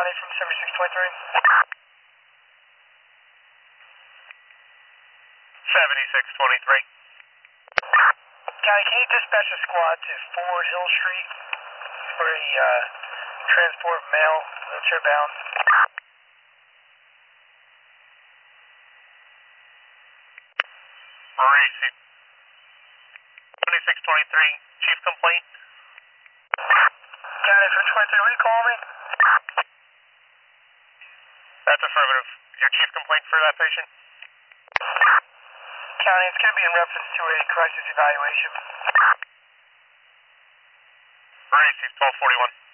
County from 7623. 7623. County, can you dispatch a squad to Ford Hill Street for a transport mail, wheelchair bound? Received. 7623, chief complaint. County from 23, will you call me? That's affirmative. Your chief complaint for that patient? County, it's going to be in reference to a crisis evaluation. Received 1241.